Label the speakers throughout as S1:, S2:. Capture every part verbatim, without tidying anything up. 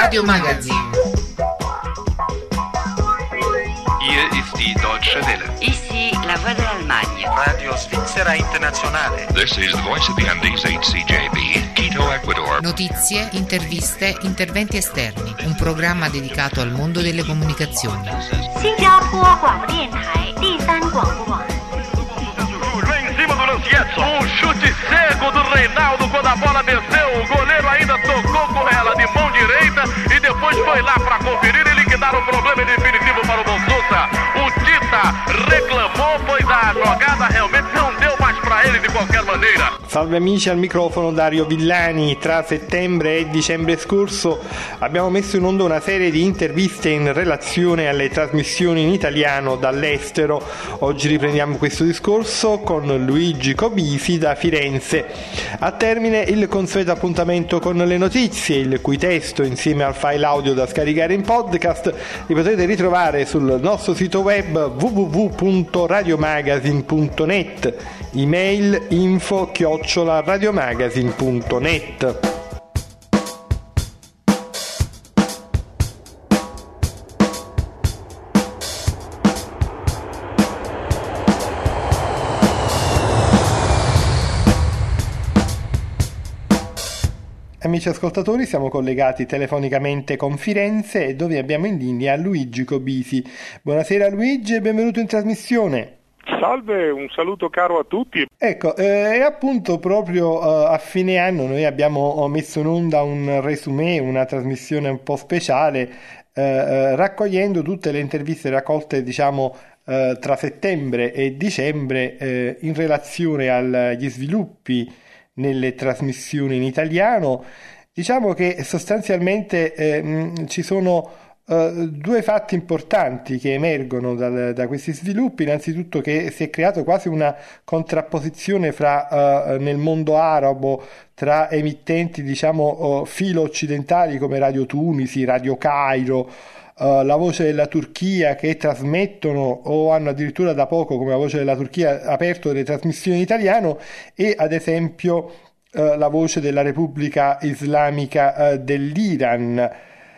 S1: Radio Magazine.
S2: Hier ist die Deutsche Welle.
S3: Ici la voix de l'Allemagne.
S4: Radio Svizzera Internazionale.
S2: This is the voice of the Andes H C J B, Quito, Ecuador.
S1: Notizie, interviste, interventi esterni. Un programma dedicato al mondo delle comunicazioni.
S5: 新加坡广播电台第三广播网。
S6: Vem em cima do Lancietto. Um chute cego do Reinaldo quando a bola desceu. O goleiro ainda tocou com ela de mão direita e depois foi lá para conferir e liquidar o problema definitivo para o Bonsusa. O Tita reclamou, pois a jogada realmente não deu mais para ele de qualquer maneira.
S7: Salve amici, al microfono Dario Villani. Tra settembre e dicembre scorso abbiamo messo in onda una serie di interviste in relazione alle trasmissioni in italiano dall'estero. Oggi riprendiamo questo discorso con Luigi Cobisi da Firenze. A termine il consueto appuntamento con le notizie, il cui testo insieme al file audio da scaricare in podcast li potrete ritrovare sul nostro sito web w w w punto radiomagazine punto net, email info chiocciola radiomagazine punto net. Amici ascoltatori, siamo collegati telefonicamente con Firenze, dove abbiamo in linea Luigi Cobisi. Buonasera Luigi e benvenuto in trasmissione.
S8: Salve, un saluto caro a tutti.
S7: Ecco, eh, e appunto proprio eh, a fine anno noi abbiamo messo in onda un resumé, una trasmissione un po' speciale, eh, eh, raccogliendo tutte le interviste raccolte, diciamo, eh, tra settembre e dicembre eh, in relazione agli sviluppi nelle trasmissioni in italiano. Diciamo che sostanzialmente eh, mh, ci sono uh, due fatti importanti che emergono dal, da questi sviluppi. Innanzitutto che si è creato quasi una contrapposizione fra uh, nel mondo arabo tra emittenti, diciamo, uh, filo occidentali come Radio Tunisi, Radio Cairo, Uh, la Voce della Turchia, che trasmettono o hanno addirittura da poco, come la Voce della Turchia, aperto delle trasmissioni in italiano, e ad esempio uh, la Voce della Repubblica Islamica uh, dell'Iran.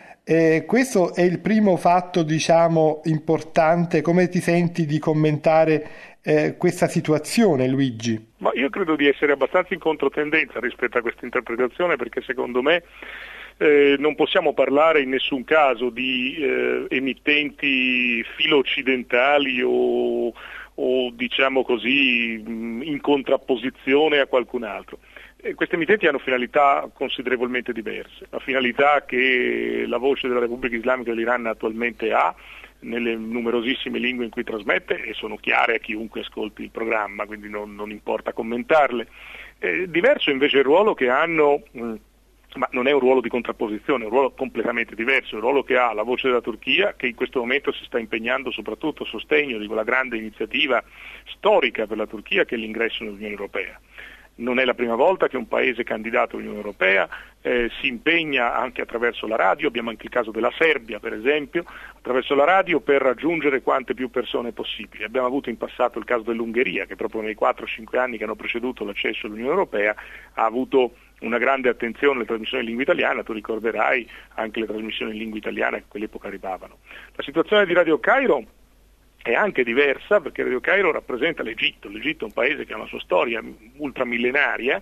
S7: Eh, questo è il primo fatto, diciamo, importante. Come ti senti di commentare eh, questa situazione, Luigi?
S8: Ma io credo di essere abbastanza in controtendenza rispetto a questa interpretazione, perché secondo me Eh, non possiamo parlare in nessun caso di eh, emittenti filo-occidentali o, o diciamo così mh, in contrapposizione a qualcun altro. Eh, queste emittenti hanno finalità considerevolmente diverse. La finalità che la Voce della Repubblica Islamica dell'Iran attualmente ha nelle numerosissime lingue in cui trasmette, e sono chiare a chiunque ascolti il programma, quindi non, non importa commentarle. Eh, diverso invece il ruolo che hanno mh, ma non è un ruolo di contrapposizione, è un ruolo completamente diverso, è un ruolo che ha la Voce della Turchia, che in questo momento si sta impegnando soprattutto a sostegno di quella grande iniziativa storica per la Turchia che è l'ingresso nell'Unione Europea. Non è la prima volta che un paese candidato all'Unione Europea eh, si impegna anche attraverso la radio, abbiamo anche il caso della Serbia per esempio, attraverso la radio per raggiungere quante più persone possibili. Abbiamo avuto in passato il caso dell'Ungheria, che proprio nei quattro cinque anni che hanno preceduto l'accesso all'Unione Europea ha avuto una grande attenzione alle trasmissioni in lingua italiana. Tu ricorderai anche le trasmissioni in lingua italiana che a quell'epoca arrivavano. La situazione di Radio Cairo è anche diversa, perché Radio Cairo rappresenta l'Egitto. L'Egitto è un paese che ha una sua storia ultramillenaria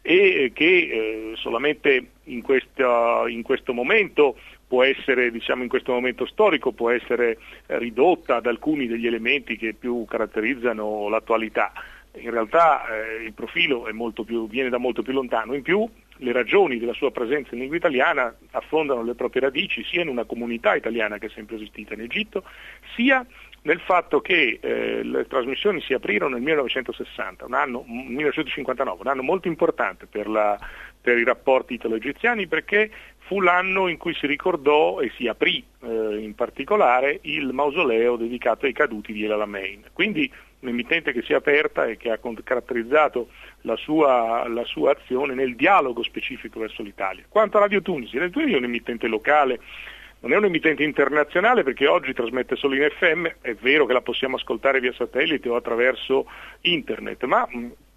S8: e che eh, solamente in, questa, in questo momento può essere, diciamo in questo momento storico, può essere ridotta ad alcuni degli elementi che più caratterizzano l'attualità. In realtà eh, il profilo è molto più, viene da molto più lontano. In più le ragioni della sua presenza in lingua italiana affondano le proprie radici sia in una comunità italiana che è sempre esistita in Egitto, sia nel fatto che eh, le trasmissioni si aprirono nel millenovecentosessanta, un anno, millenovecentocinquantanove, un anno molto importante per, la, per i rapporti italo-egiziani, perché fu l'anno in cui si ricordò e si aprì eh, in particolare il mausoleo dedicato ai caduti di El Alamein. Quindi un'emittente che si è aperta e che ha caratterizzato la sua, la sua azione nel dialogo specifico verso l'Italia. Quanto a Radio Tunisi, Radio Tunisi è un emittente locale, non è un emittente internazionale perché oggi trasmette solo in F M, è vero che la possiamo ascoltare via satellite o attraverso internet, ma mh,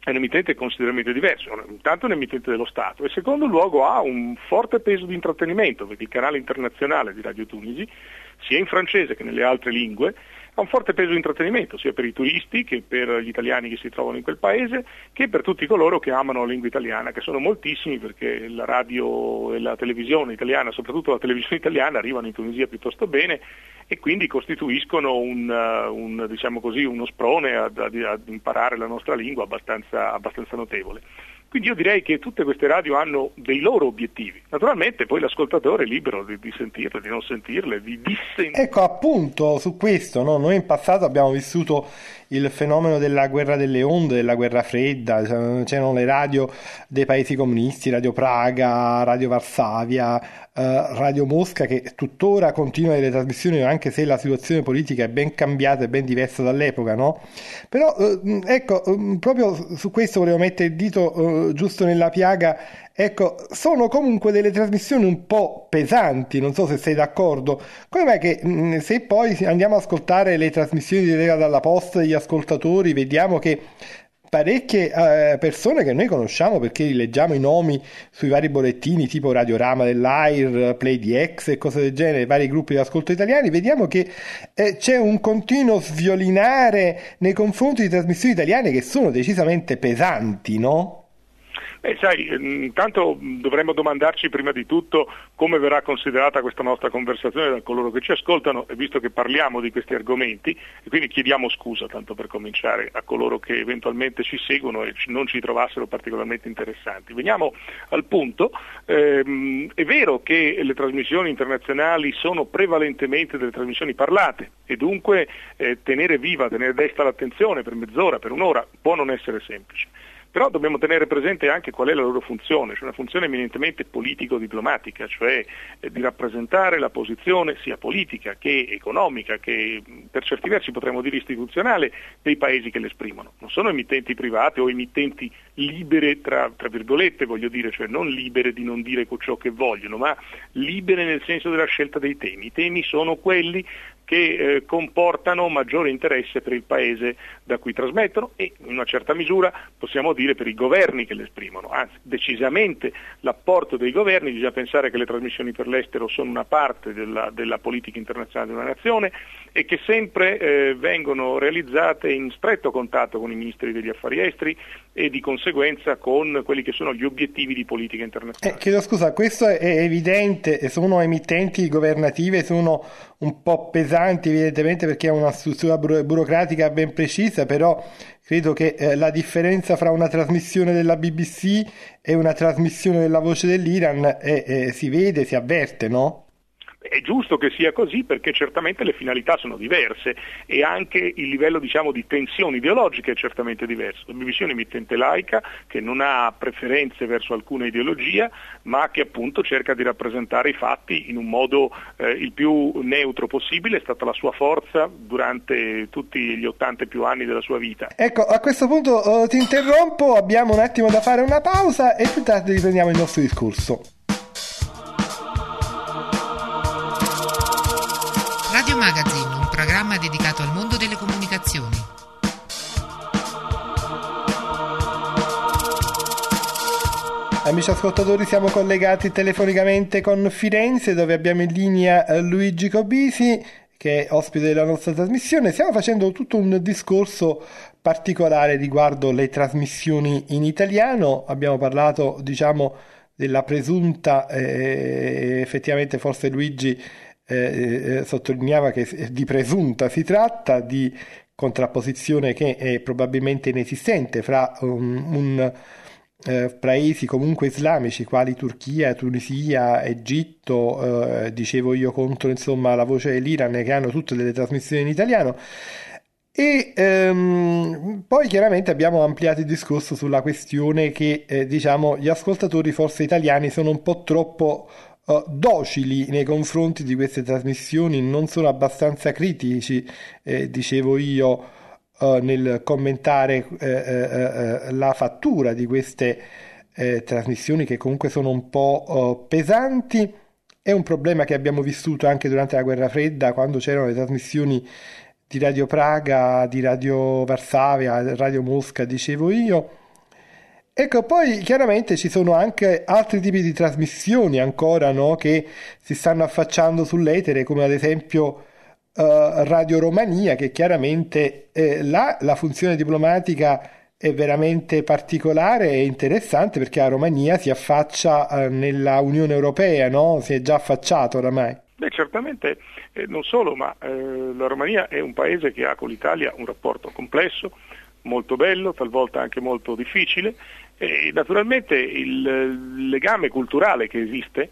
S8: è un emittente considerevolmente diverso, intanto è un emittente dello Stato e in secondo luogo ha un forte peso di intrattenimento, perché il canale internazionale di Radio Tunisi, sia in francese che nelle altre lingue, ha un forte peso di intrattenimento sia per i turisti che per gli italiani che si trovano in quel paese, che per tutti coloro che amano la lingua italiana, che sono moltissimi, perché la radio e la televisione italiana, soprattutto la televisione italiana, arrivano in Tunisia piuttosto bene e quindi costituiscono un, un, diciamo così, uno sprone ad, ad, ad imparare la nostra lingua abbastanza, abbastanza notevole. Quindi io direi che tutte queste radio hanno dei loro obiettivi. Naturalmente poi l'ascoltatore è libero di, di sentirle, di non sentirle, di dissentire.
S7: Ecco, appunto, su questo, no? Noi in passato abbiamo vissuto il fenomeno della guerra delle onde, della guerra fredda, c'erano le radio dei paesi comunisti, Radio Praga, Radio Varsavia, eh, Radio Mosca, che tuttora continuano le trasmissioni anche se la situazione politica è ben cambiata e ben diversa dall'epoca, no? Però, eh, ecco, proprio su questo volevo mettere il dito eh, giusto nella piaga. Ecco, sono comunque delle trasmissioni un po' pesanti, non so se sei d'accordo. Come mai che mh, se poi andiamo ad ascoltare le trasmissioni di Lega dalla Posta degli ascoltatori, vediamo che parecchie eh, persone che noi conosciamo perché li leggiamo i nomi sui vari bollettini tipo Radiorama dell'A I R, Play D X e cose del genere, vari gruppi di ascolto italiani, vediamo che eh, c'è un continuo sviolinare nei confronti di trasmissioni italiane che sono decisamente pesanti, no?
S8: Eh, sai, intanto dovremmo domandarci prima di tutto come verrà considerata questa nostra conversazione da coloro che ci ascoltano, e visto che parliamo di questi argomenti, e quindi chiediamo scusa, tanto per cominciare, a coloro che eventualmente ci seguono e non ci trovassero particolarmente interessanti. Veniamo al punto. Ehm, è vero che le trasmissioni internazionali sono prevalentemente delle trasmissioni parlate e dunque eh, tenere viva, tenere desta l'attenzione per mezz'ora, per un'ora, può non essere semplice. Però dobbiamo tenere presente anche qual è la loro funzione, cioè una funzione eminentemente politico-diplomatica, cioè eh, di rappresentare la posizione sia politica che economica, che per certi versi potremmo dire istituzionale, dei paesi che le esprimono. Non sono emittenti private o emittenti libere, tra, tra virgolette, voglio dire, cioè non libere di non dire ciò che vogliono, ma libere nel senso della scelta dei temi. I temi sono quelli che eh, comportano maggiore interesse per il paese da cui trasmettono e in una certa misura possiamo dire per i governi che le esprimono, anzi decisamente l'apporto dei governi. Bisogna pensare che le trasmissioni per l'estero sono una parte della, della politica internazionale di una nazione e che sempre eh, vengono realizzate in stretto contatto con i ministri degli affari esteri e di conseguenza con quelli che sono gli obiettivi di politica internazionale.
S7: Eh, chiedo scusa, questo è evidente, sono emittenti governative, sono un po' pesanti evidentemente perché è una struttura buro- burocratica ben precisa, però credo che eh, la differenza fra una trasmissione della B B C e una trasmissione della Voce dell'Iran eh, eh, si vede, si avverte, no?
S8: È giusto che sia così perché certamente le finalità sono diverse e anche il livello, diciamo, di tensione ideologica è certamente diverso. La B B C è un'emittente laica che non ha preferenze verso alcuna ideologia, ma che appunto cerca di rappresentare i fatti in un modo eh, il più neutro possibile. È stata la sua forza durante tutti gli ottanta più anni della sua vita.
S7: Ecco, a questo punto oh, ti interrompo, abbiamo un attimo da fare una pausa e più tardi riprendiamo il nostro discorso.
S1: Radio Magazine, un programma dedicato al mondo delle comunicazioni.
S7: Amici ascoltatori, siamo collegati telefonicamente con Firenze, dove abbiamo in linea Luigi Cobisi, che è ospite della nostra trasmissione. Stiamo facendo tutto un discorso particolare riguardo le trasmissioni in italiano. Abbiamo parlato, diciamo, della presunta, eh, effettivamente forse Luigi Eh, eh, sottolineava che di presunta si tratta, di contrapposizione che è probabilmente inesistente fra um, un eh, paesi comunque islamici quali Turchia, Tunisia, Egitto, eh, dicevo io contro insomma la Voce dell'Iran, che hanno tutte delle trasmissioni in italiano. E ehm, poi chiaramente abbiamo ampliato il discorso sulla questione che eh, diciamo gli ascoltatori forse italiani sono un po' troppo Uh, docili nei confronti di queste trasmissioni, non sono abbastanza critici, eh, dicevo io uh, nel commentare eh, eh, la fattura di queste eh, trasmissioni che comunque sono un po' uh, pesanti. È un problema che abbiamo vissuto anche durante la Guerra Fredda, quando c'erano le trasmissioni di Radio Praga, di Radio Varsavia, Radio Mosca, dicevo io. Ecco, poi chiaramente ci sono anche altri tipi di trasmissioni ancora, no, che si stanno affacciando sull'etere, come ad esempio eh, Radio Romania, che chiaramente eh, là la funzione diplomatica è veramente particolare e interessante, perché la Romania si affaccia eh, nella Unione Europea, no? Si è già affacciato oramai.
S8: Beh, certamente eh, non solo, ma eh, la Romania è un paese che ha con l'Italia un rapporto complesso, molto bello, talvolta anche molto difficile, e naturalmente il, il legame culturale che esiste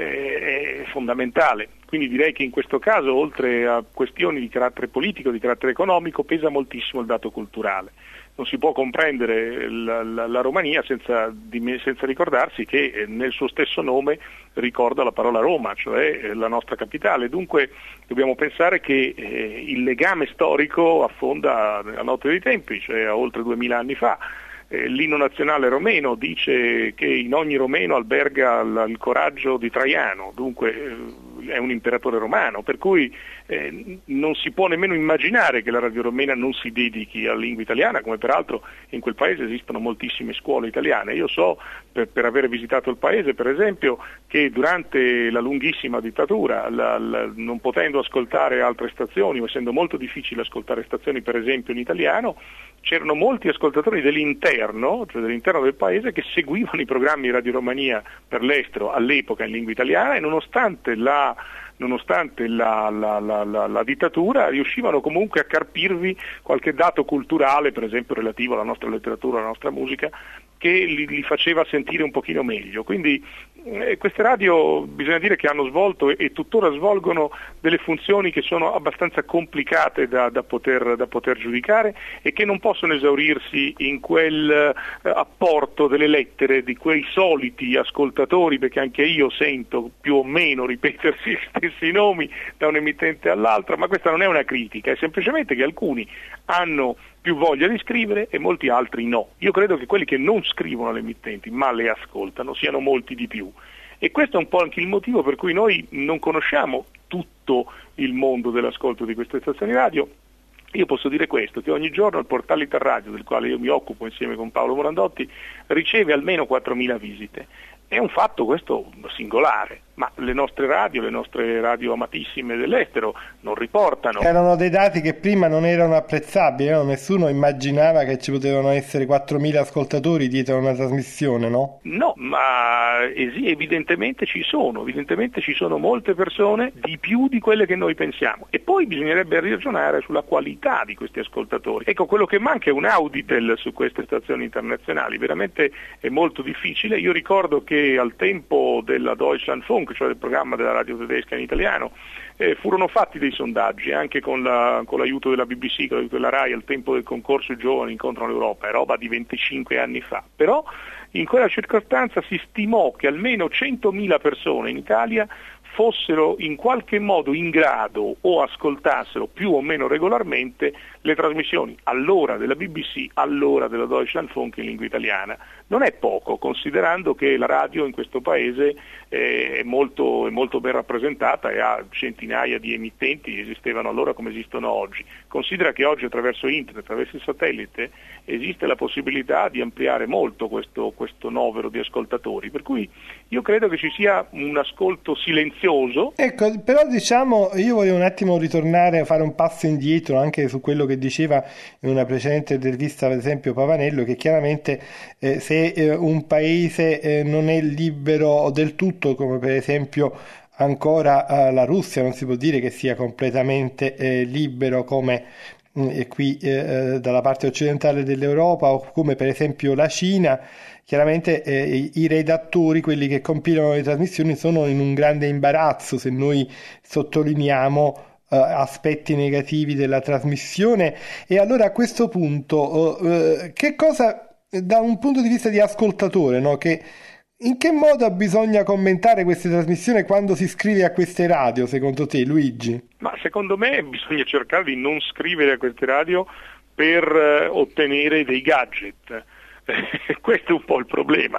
S8: eh, è fondamentale. Quindi direi che in questo caso, oltre a questioni di carattere politico, di carattere economico, pesa moltissimo il dato culturale. Non si può comprendere la, la, la Romania senza, di, senza ricordarsi che nel suo stesso nome ricorda la parola Roma, cioè la nostra capitale. Dunque dobbiamo pensare che eh, il legame storico affonda a notte dei tempi, cioè a oltre duemila anni fa. Eh, l'inno nazionale romeno dice che in ogni romeno alberga l- il coraggio di Traiano, dunque eh, è un imperatore romano, per cui eh, non si può nemmeno immaginare che la Radio Romena non si dedichi alla lingua italiana, come peraltro in quel paese esistono moltissime scuole italiane. Io so, per, per aver visitato il paese per esempio, che durante la lunghissima dittatura, la, la, non potendo ascoltare altre stazioni, o essendo molto difficile ascoltare stazioni per esempio in italiano, c'erano molti ascoltatori dell'interno, cioè dell'interno del paese, che seguivano i programmi di Radio Romania per l'estero all'epoca in lingua italiana, e nonostante la nonostante la, la, la, la, la dittatura riuscivano comunque a carpirvi qualche dato culturale, per esempio relativo alla nostra letteratura, alla nostra musica, che li, li faceva sentire un pochino meglio. Quindi eh, queste radio bisogna dire che hanno svolto e, e tuttora svolgono delle funzioni che sono abbastanza complicate da, da, poter, da poter giudicare, e che non possono esaurirsi in quel eh, apporto delle lettere di quei soliti ascoltatori, perché anche io sento più o meno ripetersi gli stessi nomi da un emittente all'altra, ma questa non è una critica, è semplicemente che alcuni hanno più voglia di scrivere e molti altri no. Io credo che quelli che non scrivono alle emittenti ma le ascoltano siano molti di più, e questo è un po' anche il motivo per cui noi non conosciamo tutto il mondo dell'ascolto di queste stazioni radio. Io posso dire questo, che ogni giorno il portale Interradio, del quale io mi occupo insieme con Paolo Morandotti, riceve almeno quattromila visite. È un fatto questo singolare, ma le nostre radio, le nostre radio amatissime dell'estero non riportano.
S7: Erano dei dati che prima non erano apprezzabili, no? Nessuno immaginava che ci potevano essere quattromila ascoltatori dietro a una trasmissione, no?
S8: No, ma es- evidentemente ci sono, evidentemente ci sono molte persone di più di quelle che noi pensiamo, e poi bisognerebbe ragionare sulla qualità di questi ascoltatori. Ecco, quello che manca è un Auditel su queste stazioni internazionali, veramente è molto difficile. Io ricordo che al tempo della Deutschlandfunk, cioè del programma della radio tedesca in italiano, eh, furono fatti dei sondaggi anche con, la, con l'aiuto della B B C, con l'aiuto della RAI, al tempo del concorso I Giovani incontrano l'Europa, è roba di venticinque anni fa. Però in quella circostanza si stimò che almeno centomila persone in Italia fossero in qualche modo in grado o ascoltassero più o meno regolarmente le trasmissioni allora della B B C, allora della Deutschlandfunk in lingua italiana. Non è poco, considerando che la radio in questo paese è molto, è molto ben rappresentata e ha centinaia di emittenti, esistevano allora come esistono oggi. Considera che oggi attraverso internet, attraverso il satellite, esiste la possibilità di ampliare molto questo, questo novero di ascoltatori, per cui io credo che ci sia un ascolto silenzioso.
S7: Ecco, però diciamo, io voglio un attimo ritornare a fare un passo indietro anche su quello che diceva in una precedente intervista, ad esempio Pavanello, che chiaramente eh, se eh, un paese eh, non è libero del tutto, come per esempio ancora eh, la Russia, non si può dire che sia completamente eh, libero come mh, qui eh, dalla parte occidentale dell'Europa, o come per esempio la Cina. Chiaramente eh, i redattori, quelli che compilano le trasmissioni, sono in un grande imbarazzo se noi sottolineiamo eh, aspetti negativi della trasmissione. E allora a questo punto eh, che cosa, da un punto di vista di ascoltatore, no? Che in che modo bisogna commentare queste trasmissioni quando si scrive a queste radio, secondo te, Luigi?
S8: Ma secondo me bisogna cercare di non scrivere a queste radio per eh, ottenere dei gadget. Questo è un po' il problema,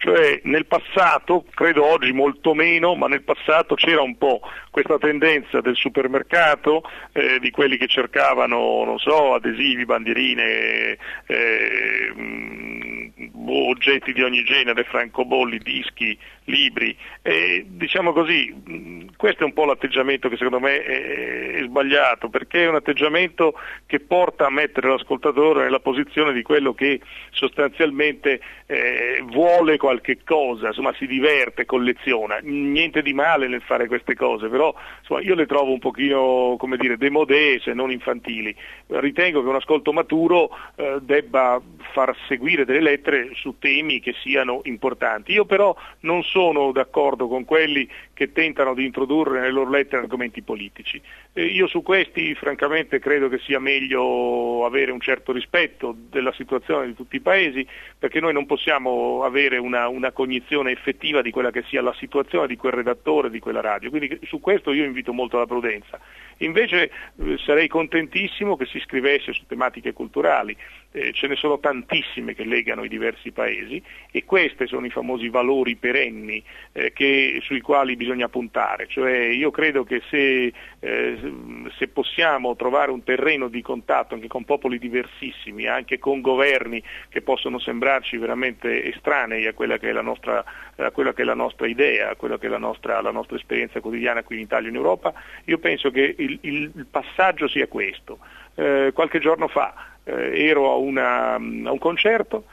S8: Cioè nel passato, credo oggi molto meno, ma nel passato c'era un po' questa tendenza del supermercato, eh, di quelli che cercavano, non so, adesivi, bandierine, eh, mh, oggetti di ogni genere, francobolli, dischi, libri, e diciamo così, mh, questo è un po' l'atteggiamento che secondo me è, è sbagliato, perché è un atteggiamento che porta a mettere l'ascoltatore nella posizione di quello che sostanzialmente eh, vuole qualche cosa, insomma si diverte, colleziona, niente di male nel fare queste cose, però insomma, io le trovo un pochino, come dire, démodé se non infantili. Ritengo che un ascolto maturo eh, debba far seguire delle lettere su temi che siano importanti. Io però non sono d'accordo con quelli che tentano di introdurre nelle loro lettere argomenti politici. Eh, io su questi francamente credo che sia meglio avere un certo rispetto della situazione di tutti i paesi, perché noi non possiamo avere una, una cognizione effettiva di quella che sia la situazione di quel redattore, di quella radio, quindi su questo io invito molto alla prudenza. Invece eh, sarei contentissimo che si scrivesse su tematiche culturali, eh, ce ne sono tantissime che legano i diversi paesi e questi sono i famosi valori perenni eh, che, sui quali bisogna puntare, cioè io credo che se, eh, se possiamo trovare un terreno di contatto anche con popoli diversissimi, anche con governi che possono sembrarci veramente estranei a quella che è la nostra, a quella che è la nostra idea, a quella che è la nostra, la nostra esperienza quotidiana qui in Italia e in Europa, io penso che il, il passaggio sia questo. Eh, qualche giorno fa eh, ero a, una, a un concerto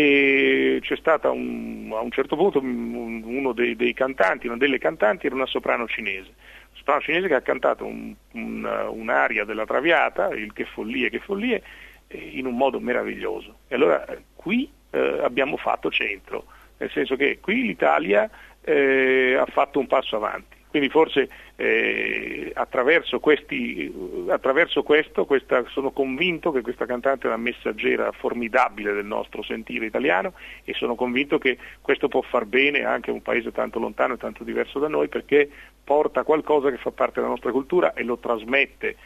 S8: e c'è stata un, a un certo punto un, uno dei, dei cantanti, una delle cantanti era una soprano cinese, una soprano cinese che ha cantato un, un, un'aria della Traviata, il Che follie, che follie, in un modo meraviglioso. E allora qui eh, abbiamo fatto centro, nel senso che qui l'Italia eh, ha fatto un passo avanti. Quindi forse eh, attraverso, questi, attraverso questo questa, sono convinto che questa cantante è una messaggera formidabile del nostro sentire italiano e sono convinto che questo può far bene anche a un paese tanto lontano e tanto diverso da noi, perché porta qualcosa che fa parte della nostra cultura e lo trasmette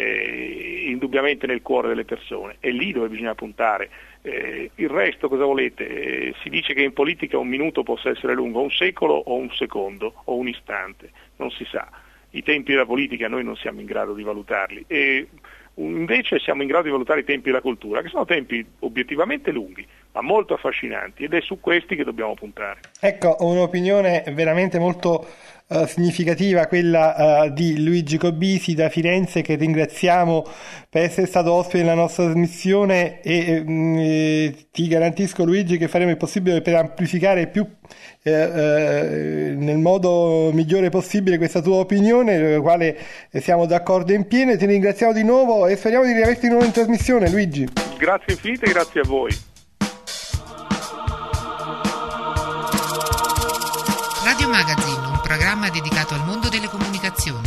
S8: eh, indubbiamente nel cuore delle persone. È lì dove bisogna puntare. Eh, il resto cosa volete? Eh, si dice che in politica un minuto possa essere lungo, un secolo o un secondo o un istante, non si sa. I tempi della politica noi non siamo in grado di valutarli e invece siamo in grado di valutare i tempi della cultura, che sono tempi obiettivamente lunghi ma molto affascinanti, ed è su questi che dobbiamo puntare.
S7: Ecco, un'opinione veramente molto uh, significativa, quella uh, di Luigi Cobisi da Firenze, che ringraziamo per essere stato ospite della nostra trasmissione e eh, ti garantisco, Luigi, che faremo il possibile per amplificare più eh, eh, nel modo migliore possibile questa tua opinione, con la quale siamo d'accordo in pieno. Ti ringraziamo di nuovo e speriamo di riaverti di nuovo in trasmissione, Luigi.
S8: Grazie infinite e grazie a voi.
S1: Radio Magazine, un programma dedicato al mondo delle comunicazioni.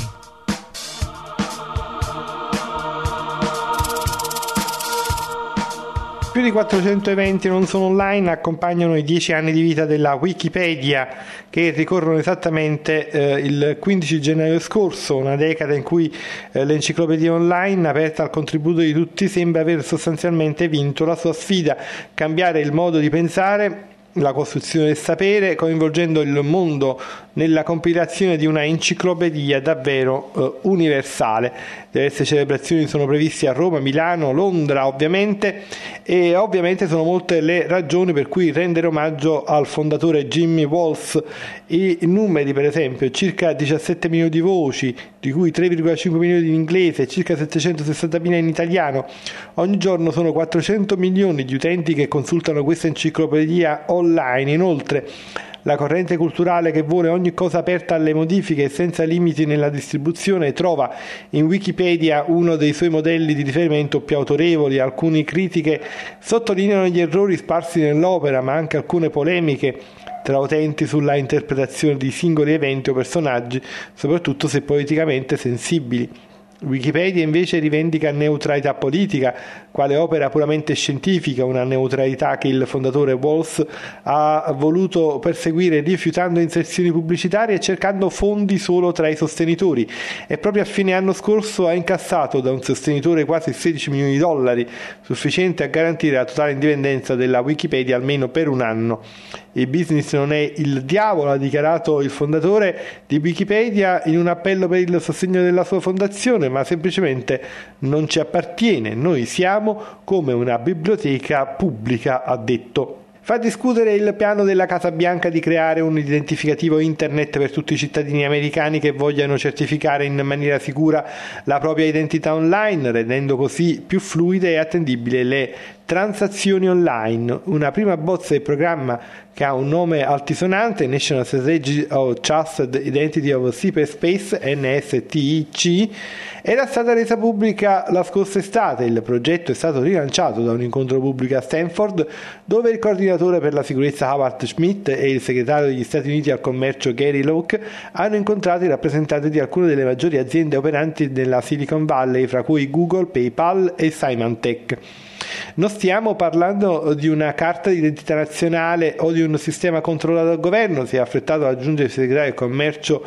S7: Più di quattrocento eventi non sono online accompagnano i dieci anni di vita della Wikipedia, che ricorrono esattamente eh, il quindici gennaio scorso, una decada in cui eh, l'enciclopedia online, aperta al contributo di tutti, sembra aver sostanzialmente vinto la sua sfida: cambiare il modo di pensare, la costruzione del sapere, coinvolgendo il mondo nella compilazione di una enciclopedia davvero eh, universale. Diverse celebrazioni sono previste a Roma, Milano, Londra ovviamente, e ovviamente sono molte le ragioni per cui rendere omaggio al fondatore Jimmy Wales. I numeri, per esempio: circa diciassette milioni di voci, di cui tre virgola cinque milioni in inglese e circa settecentosessantamila in italiano. Ogni giorno sono quattrocento milioni gli utenti che consultano questa enciclopedia online. Inoltre, la corrente culturale che vuole ogni cosa aperta alle modifiche e senza limiti nella distribuzione trova in Wikipedia uno dei suoi modelli di riferimento più autorevoli. Alcune critiche sottolineano gli errori sparsi nell'opera, ma anche alcune polemiche tra utenti sulla interpretazione di singoli eventi o personaggi, soprattutto se politicamente sensibili. Wikipedia invece rivendica neutralità politica, quale opera puramente scientifica, una neutralità che il fondatore Walls ha voluto perseguire rifiutando inserzioni pubblicitarie e cercando fondi solo tra i sostenitori, e proprio a fine anno scorso ha incassato da un sostenitore quasi sedici milioni di dollari, sufficiente a garantire la totale indipendenza della Wikipedia almeno per un anno. Il business non è il diavolo, ha dichiarato il fondatore di Wikipedia in un appello per il sostegno della sua fondazione, ma semplicemente non ci appartiene. Noi siamo come una biblioteca pubblica, ha detto. Fa discutere il piano della Casa Bianca di creare un identificativo internet per tutti i cittadini americani che vogliano certificare in maniera sicura la propria identità online, rendendo così più fluide e attendibili le transazioni online. Una prima bozza del programma, che ha un nome altisonante, National Strategy of Trusted Identity of Cyberspace, N S T I C, era stata resa pubblica la scorsa estate. Il progetto è stato rilanciato da un incontro pubblico a Stanford, dove il coordinatore per la sicurezza Howard Schmidt e il segretario degli Stati Uniti al commercio Gary Locke hanno incontrato i rappresentanti di alcune delle maggiori aziende operanti nella Silicon Valley, fra cui Google, PayPal e Symantec. Non stiamo parlando di una carta di identità nazionale o di un sistema controllato dal governo, si è affrettato ad aggiungere il segretario del commercio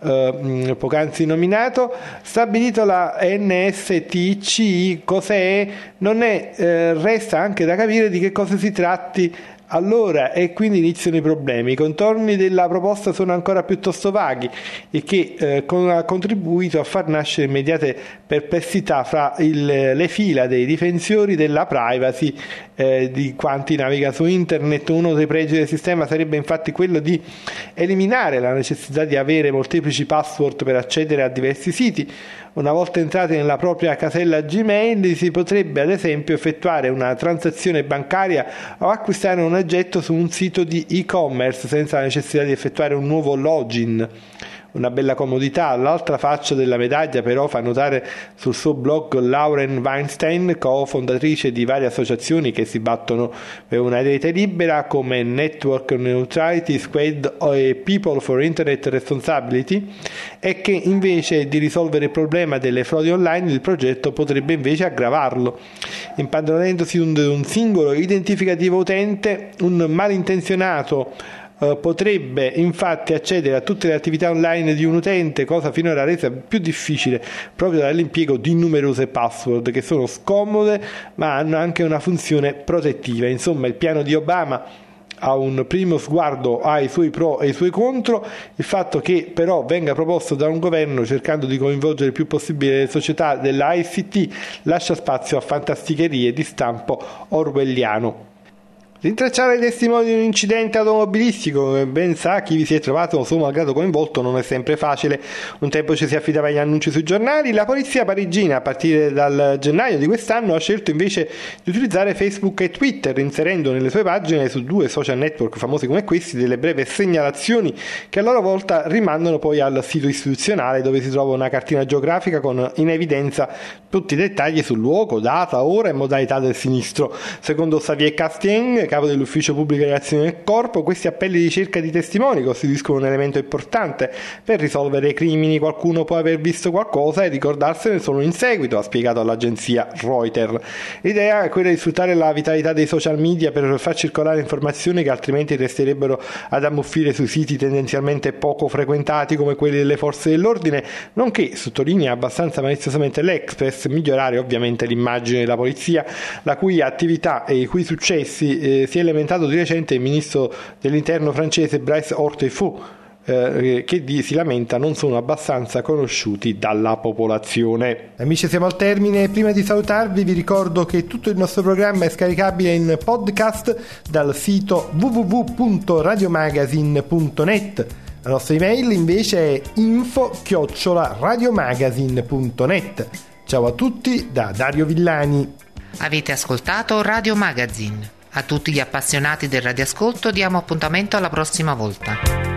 S7: eh, poc'anzi nominato. Stabilito la N S T I C cos'è, non è, eh, resta anche da capire di che cosa si tratti allora, e quindi iniziano i problemi. I contorni della proposta sono ancora piuttosto vaghi, e che eh, con, ha contribuito a far nascere immediate perplessità fra il, le fila dei difensori della privacy eh, di quanti naviga su internet. Uno dei pregi del sistema sarebbe infatti quello di eliminare la necessità di avere molteplici password per accedere a diversi siti. Una volta entrati nella propria casella Gmail si potrebbe ad esempio effettuare una transazione bancaria o acquistare un oggetto su un sito di e-commerce senza la necessità di effettuare un nuovo login. Una bella comodità. L'altra faccia della medaglia però fa notare sul suo blog Lauren Weinstein, co-fondatrice di varie associazioni che si battono per una rete libera come Network Neutrality Squad e People for Internet Responsibility, è che invece di risolvere il problema delle frodi online il progetto potrebbe invece aggravarlo. Impadronendosi di un singolo identificativo utente, un malintenzionato Uh, potrebbe infatti accedere a tutte le attività online di un utente, cosa finora resa più difficile proprio dall'impiego di numerose password che sono scomode ma hanno anche una funzione protettiva. Insomma, il piano di Obama a un primo sguardo ha i suoi pro e i suoi contro. Il fatto che però venga proposto da un governo cercando di coinvolgere il più possibile le società della I C T lascia spazio a fantasticherie di stampo orwelliano. Rintracciare i testimoni di un incidente automobilistico, come ben sa chi vi si è trovato suo malgrado coinvolto, non è sempre facile. Un tempo ci si affidava agli annunci sui giornali. La polizia parigina a partire dal gennaio di quest'anno ha scelto invece di utilizzare Facebook e Twitter, inserendo nelle sue pagine su due social network famosi come questi delle brevi segnalazioni che a loro volta rimandano poi al sito istituzionale, dove si trova una cartina geografica con in evidenza tutti i dettagli sul luogo, data, ora e modalità del sinistro. Secondo Xavier Castien, capo dell'ufficio pubblica relazioni del corpo, questi appelli di ricerca di testimoni costituiscono un elemento importante per risolvere i crimini. Qualcuno può aver visto qualcosa e ricordarsene solo in seguito, ha spiegato all'agenzia Reuters. L'idea è quella di sfruttare la vitalità dei social media per far circolare informazioni che altrimenti resterebbero ad ammuffire sui siti tendenzialmente poco frequentati come quelli delle forze dell'ordine, nonché, sottolinea abbastanza maliziosamente l'Express, migliorare ovviamente l'immagine della polizia, la cui attività e i cui successi eh, si è lamentato di recente il ministro dell'interno francese Brice Hortefeux, eh, che di, si lamenta non sono abbastanza conosciuti dalla popolazione. Amici, siamo al termine. Prima di salutarvi vi ricordo che tutto il nostro programma è scaricabile in podcast dal sito w w w punto radiomagazine punto net. La nostra email invece è info chiocciola radiomagazine punto net. Ciao a tutti da Dario Villani.
S1: Avete ascoltato Radio Magazine. A tutti gli appassionati del radioascolto diamo appuntamento alla prossima volta.